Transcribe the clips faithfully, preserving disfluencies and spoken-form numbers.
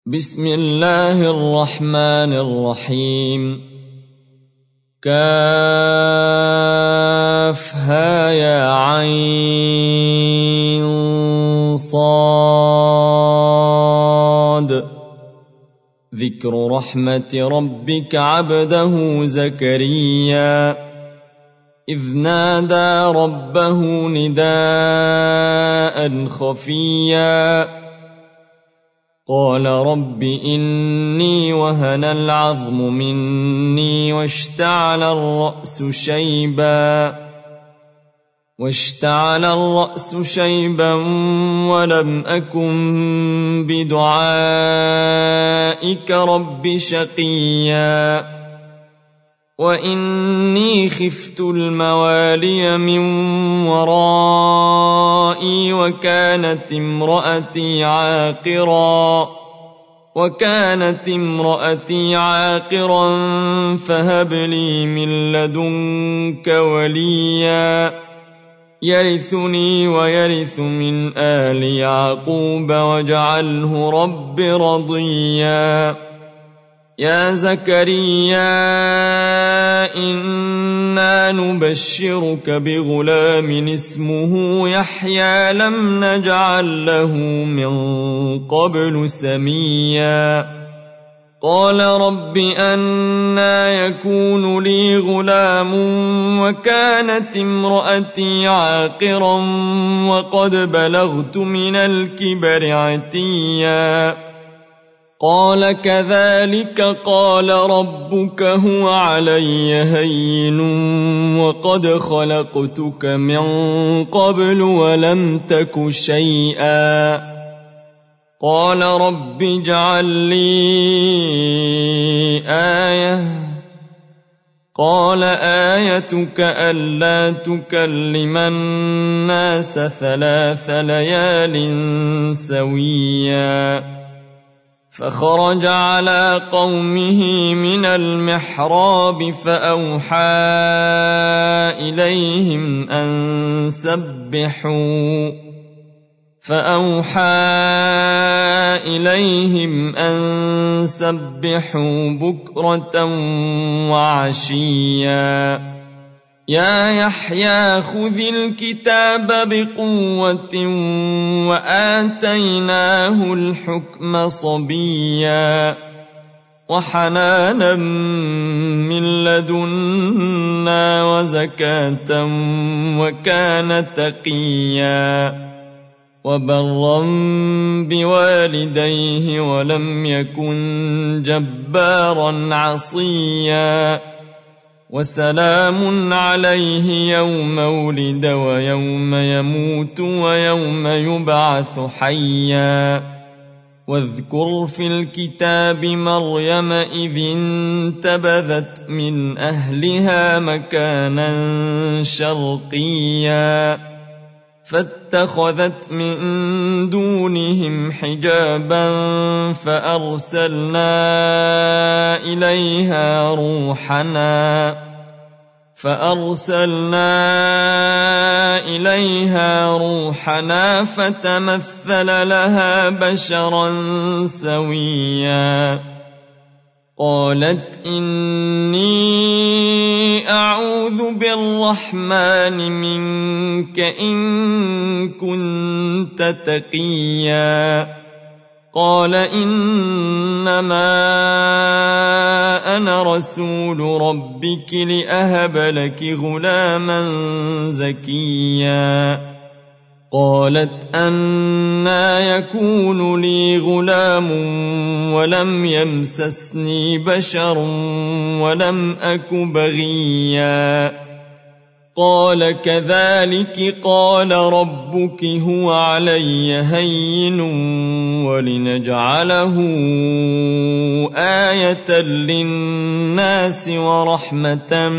بسم الله الرحمن الرحيم. كافها يا عين صاد. ذكر رحمة ربك عبده زكريا إذ نادى ربه نداء خفيا قال رب إني وهن العظم مني واشتعل الرأس شيبا واشتعل الرأس شيبا ولم أكن بدعائك رب شقيا وإني خفت الموالي من ورائي وكانت امرأتي عاقرا وكانت امرأتي عاقرا فهب لي من لدنك وليا يرثني ويرث من آل يعقوب واجعله رب رضيا. يا زكريا إنا نبشرك بغلام اسمه يحيى لم نجعل له من قبل سميا قال رب أنى يكون لي غلام وكانت امرأتي عاقرا وقد بلغت من الكبر عتيا قال كذلك قال ربك هو علي هين وقد خلقتك من قبل ولم تك شيئا قال رب اجعل لي آية قال آيتك ألا تكلم الناس ثلاث ليال سويا فخرج على قومه من المحراب فأوحى إليهم أن سبحوا فأوحى إليهم أن سبحوا بكرة وعشيا يا يحيى خذ الكتاب بقوة وآتيناه الحكم صبيا وحنانا من لدنا وزكاة وكان تقيا وبرا بوالديه ولم يكن جبارا عصيا وسلام عليه يوم ولد ويوم يموت ويوم يبعث حيا واذكر في الكتاب مريم إذ انتبذت من أهلها مكانا شرقيا فاتخذت من دونهم حجابا فأرسلنا إليها روحنا فأرسلنا إليها روحنا فتمثل لها بشرا سويا قالت إني أعوذ بالرحمن منك إن كنت تقيا قال إنما أنا رسول ربك لأهب لك غلاما زكيا قالت أنى يكون لي غلام ولم يمسسني بشر ولم أك بغيا قال كذلك قال ربك هو علي هين ولنجعله آية للناس ورحمة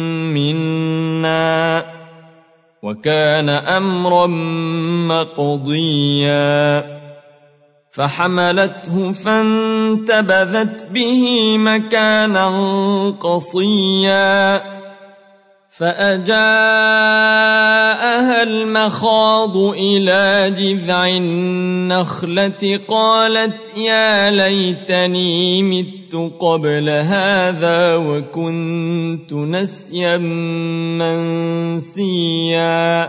منا وكان أمرا مقضيا فحملته فانتبذت به مكانا قصيا فأجاءها المخاض إلى جذع النخلة قالت يا ليتني مت قبل هذا وكنت نسيا منسيا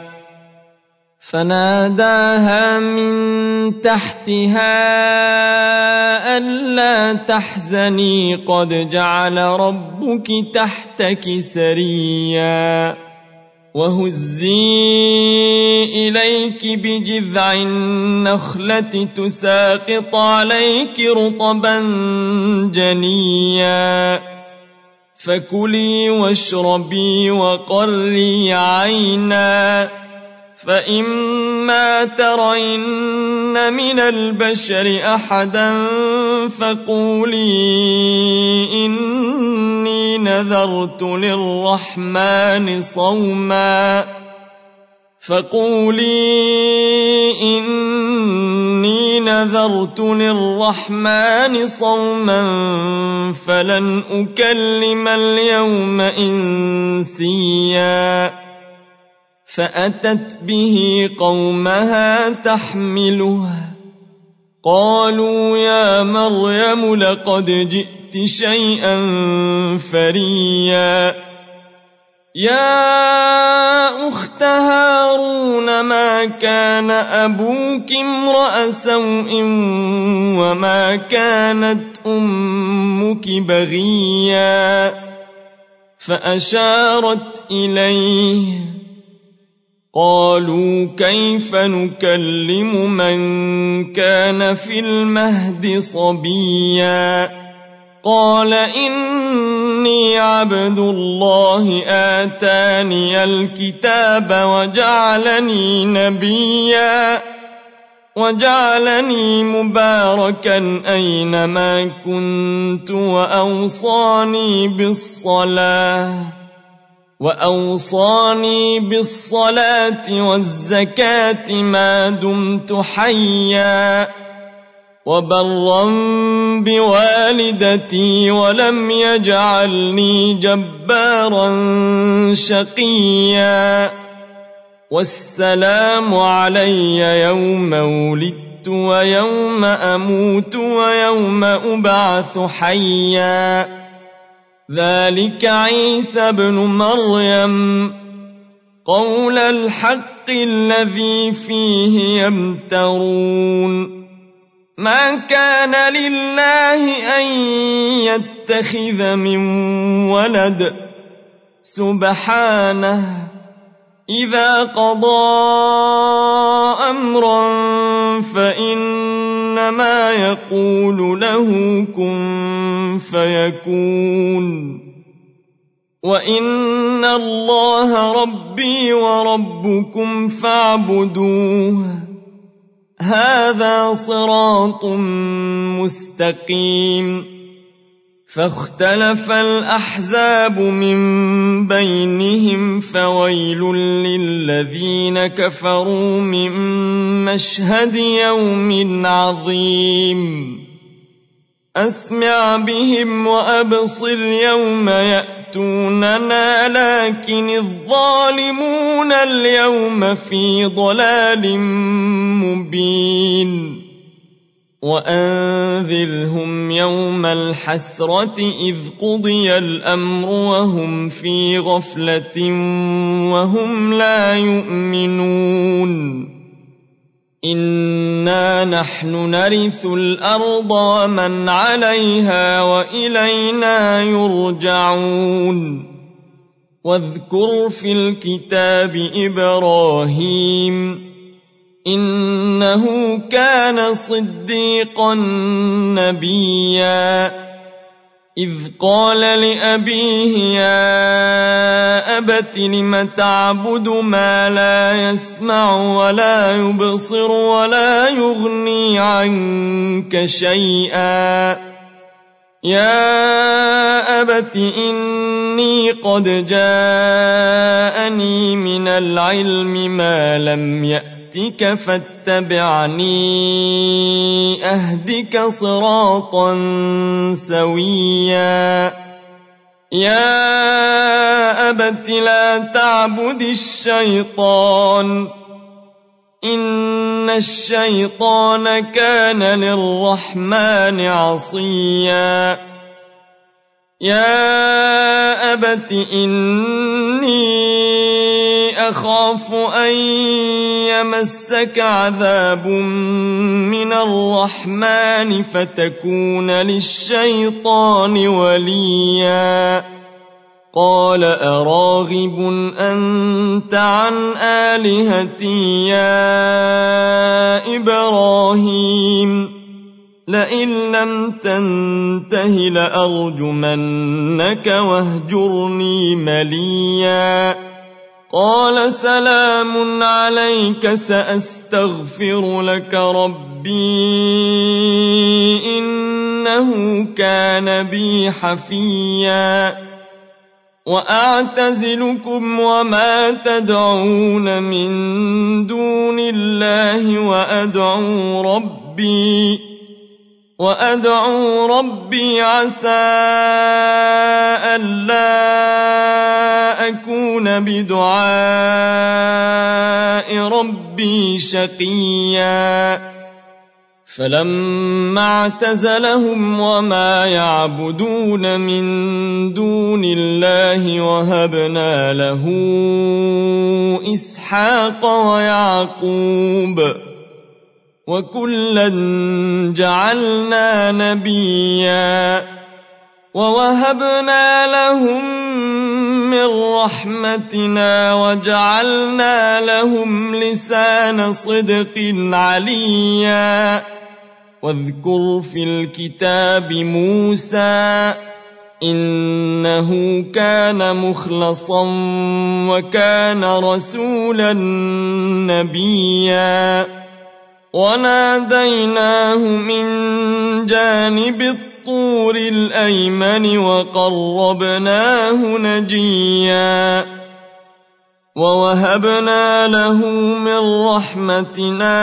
فناداها من تحتها ألا تحزني قد جعل ربك تحتك سريا وهزي إليك بجذع النخلة تساقط عليك رطبا جنيا فكلي واشربي وقري عينا فإما ترين من البشر أحدا فقولي إني نذرت للرحمن صوما فقولي إني نذرت للرحمن صوما فلن أكلم اليوم إنسيا فأتت به قومها تحمله قالوا يا مريم لقد جئت شيئا فريا يا أخت هارون ما كان أبوك امرأ سوء وما كانت أمك بغيا فأشارت إليه قالوا كيف نكلم من كان في المهد صبيا قال إني عبد الله آتاني الكتاب وجعلني نبيا وجعلني مباركا أينما كنت وأوصاني بالصلاة وأوصاني بالصلاة والزكاة ما دمت حيا وبرا بوالدتي ولم يجعلني جبارا شقيا والسلام علي يوم ولدت ويوم أموت ويوم أبعث حيا ذلك عيسى ابن مريم قول الحق الذي فيه يمترون ما كان لله أن يتخذ من ولد سبحانه إذا قضى أمرا فإنما يقول له كن فيكون وإن الله ربي وربكم فاعبدوه هذا صراط مستقيم فاختلف الأحزاب من بينهم فويل للذين كفروا من مشهد يوم عظيم أسمع بهم وأبصر يوم يأتوننا لكن الظالمون اليوم في ضلال مبين وأنذرهم يوم الحسرة إذ قضي الأمر وهم في غفلة وهم لا يؤمنون إنا نحن نرث الأرض ومن عليها وإلينا يرجعون واذكر في الكتاب إبراهيم إنه كان صديقا نبيا إذ قال لأبيه يا أبت لم تعبد ما لا يسمع ولا يبصر ولا يغني عنك شيئا يا أبت إني قد جاءني من العلم ما لم يأت فاتبعني أهدك صراطا سويا يا أبت لا تعبد الشيطان إن الشيطان كان للرحمن عصيا يا أبت إني أخاف أن يمسك عذاب من الرحمن فتكون للشيطان وليا قال أراغب أنت عن آلهتي يا إبراهيم لئن لم تنته لأرجمنك واهجرني مليا قال سلام عليك سأستغفر لك ربي إنه كان بي حفيا وأعتزلكم وما تدعون من دون الله وأدعو ربي وأدعو ربي عسى ألا أكون بدعاء ربي شقيا فلما اعتزلهم وما يعبدون من دون الله وهبنا له إسحاق ويعقوب وكلا جعلنا نبيا ووهبنا لهم من رحمتنا وجعلنا لهم لسان صدق عليا واذكر في الكتاب موسى إنه كان مخلصا وكان رسولا نبيا وناديناه من جانب الطور الأيمن وقربناه نجيا ووهبنا له من رحمتنا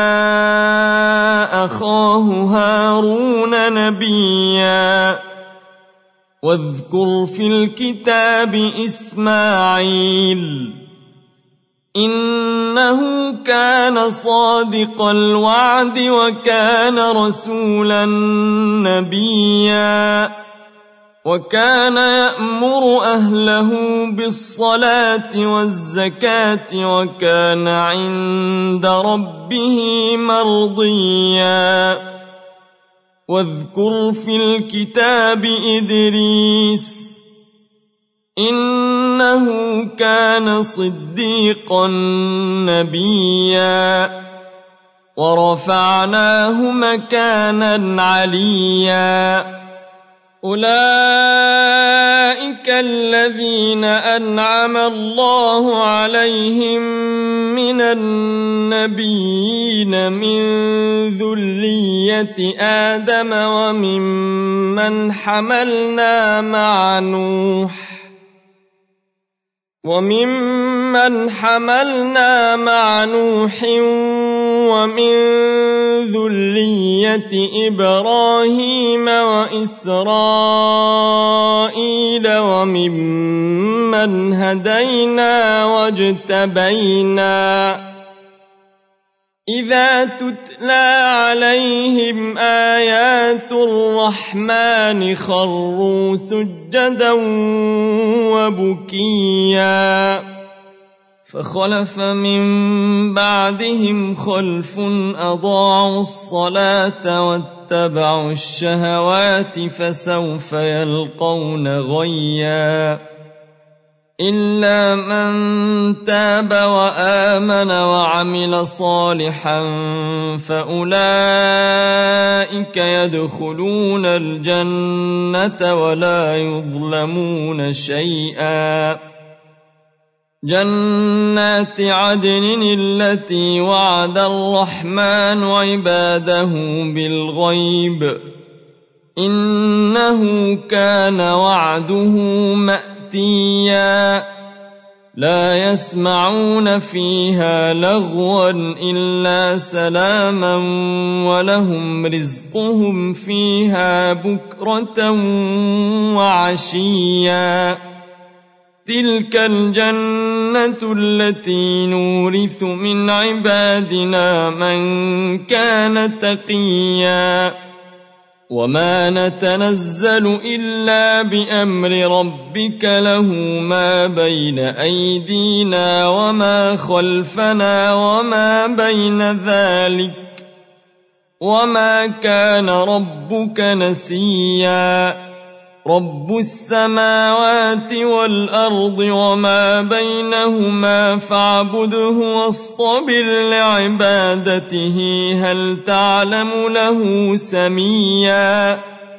أخاه هارون نبيا واذكر في الكتاب إسماعيل إنه كان صادق الوعد وكان رسولا نبيا وكان يأمر أهله بالصلاة والزكاة وكان عند ربه مرضيا واذكر في الكتاب إدريس إنه كان صديقا نبيا ورفعناه مكانا عليا أولئك الذين أنعم الله عليهم من النبيين من ذرية آدم وممن حملنا مع نوح وممن حملنا مع نوح ومن ذرية إبراهيم وإسرائيل وممن هدينا واجتبينا إذا تتلى عليهم آيات الرحمن خروا سجدا وبكيا فخلف من بعدهم خلف أضاعوا الصلاة واتبعوا الشهوات فسوف يلقون غيا إلا من تاب وآمن وعمل صالحا فأولئك يدخلون الجنة ولا يظلمون شيئا جنات عدن التي وعد الرحمن عباده بالغيب إنه كان وعده مأتيا لا يسمعون فيها لغوا إلا سلاما ولهم رزقهم فيها بكرة وعشيا تلك الجنة التي نورث من عبادنا من كان تقيا وما نتنزل إلا بأمر ربك له ما بين أيدينا وما خلفنا وما بين ذلك وما كان ربك نسيا رب السماوات والأرض وما بينهما فاعبده واصطبر لعبادته هل تعلم له سميا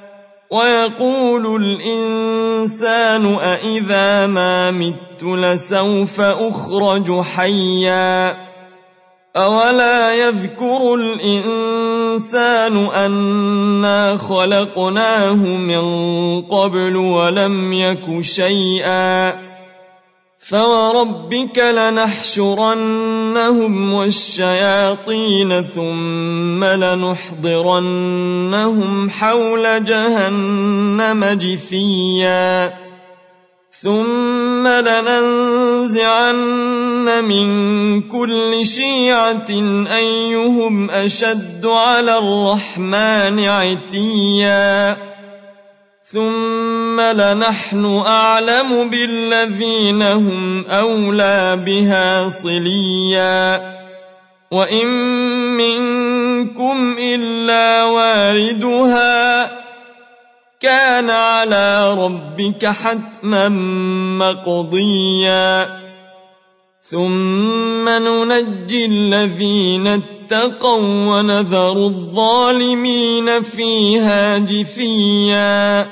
ويقول الإنسان أإذا ما مت لسوف أخرج حيا أولا يذكر الإنسان أنا خلقناه من قبل ولم يك شيئا فوربك لنحشرنهم والشياطين ثم لنحضرنهم حول جهنم جثيا ثم لننزعن من كل شيعة أيهم أشد على الرحمن عتيا ثم لنحن أعلم بالذين هم أولى بها صليا وإن منكم إلا واردها كان على ربك حتما مقضيا ثم ننجي الذين اتقوا ونذر الظالمين فيها جثيا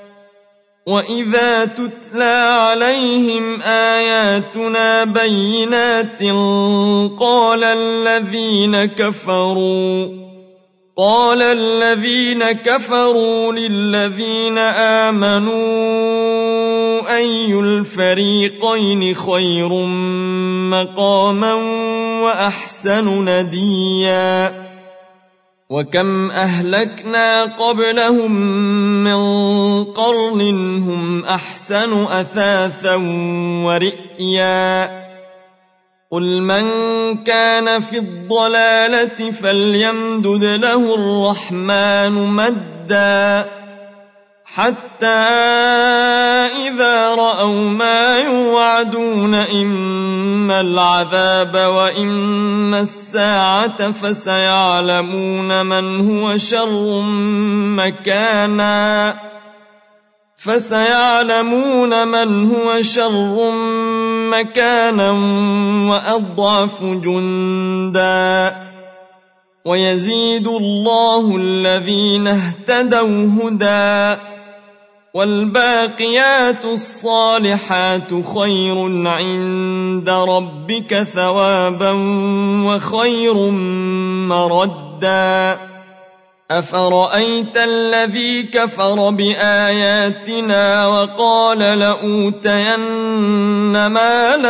وإذا تتلى عليهم آياتنا بينات قال الذين كفروا قال الذين كفروا للذين آمنوا أي الفريقين خير مقاما وأحسن نديا وكم أهلكنا قبلهم من قرن هم أحسن أثاثا ورئيا قل من كان في الضلالة فليمدد له الرحمن مدا حتى إذا رأوا ما يوعدون إما العذاب وإما الساعة فسيعلمون من هو شر مكانا فسيعلمون من هو شر مكانا وأضعف جندا ويزيد الله الذين اهتدوا هدى والباقيات الصالحات خير عند ربك ثوابا وخير مردا أفرأيت الذي كفر بآياتنا وقال لأوتين مالا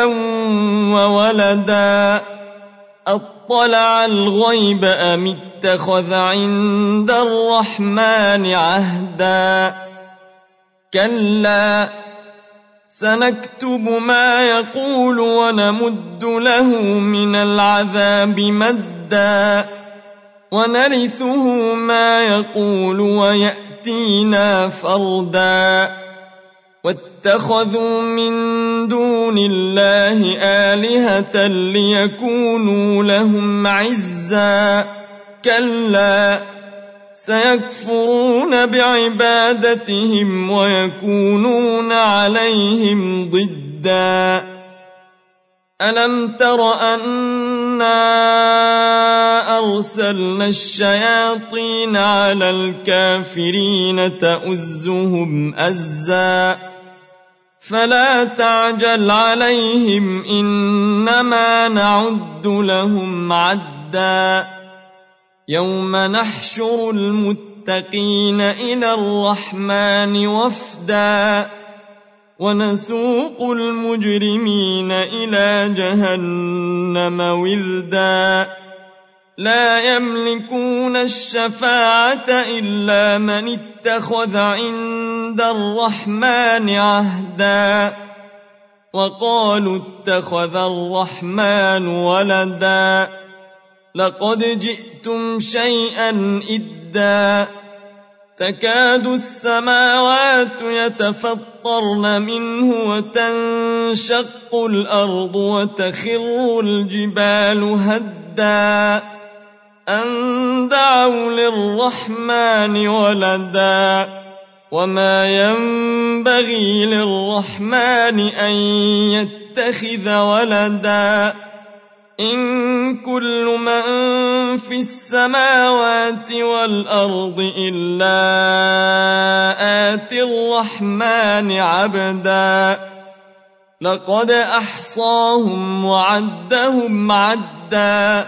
وولدا أطلع الغيب أم اتخذ عند الرحمن عهدا كلا سنكتب ما يقول ونمد له من العذاب مدا ونرثه ما يقول ويأتينا فردا واتخذوا من دون الله آلهة ليكونوا لهم عزا كلا سيكفرون بعبادتهم ويكونون عليهم ضدا ألم تر أنا أرسلنا الشياطين على الكافرين تؤزهم أزا فلا تعجل عليهم إنما نعد لهم عدا يوم نحشر المتقين إلى الرحمن وفدا ونسوق المجرمين إلى جهنم وردا لا يملكون الشفاعة إلا من اتخذ عند الرحمن عهدا وقالوا اتخذ الرحمن ولدا لقد جئتم شيئا إدا تكاد السماوات يتفطرن منه وتنشق الأرض وتخر الجبال هدا أن دعوا للرحمن ولدا وما ينبغي للرحمن أن يتخذ ولدا إن كل من في السماوات والأرض إلا آتي الرحمن عبدا لقد أحصاهم وعدهم عدا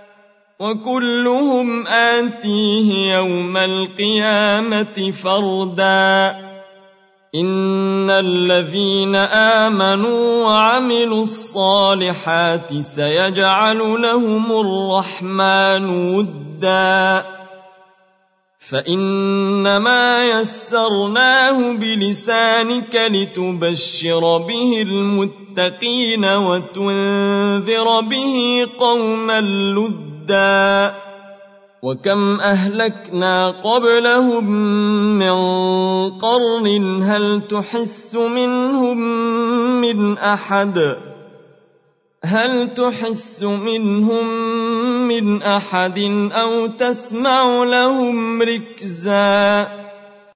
وكلهم آتيه يوم القيامة فردا إن الذين آمنوا وعملوا الصالحات سيجعل لهم الرحمن ودا فإنما يسرناه بلسانك لتبشر به المتقين وتنذر به قوما لدا وكم أهلكنا قبلهم من قرن هل تحس منهم من أحد هل تحس منهم من أحد أو تسمع لهم ركزا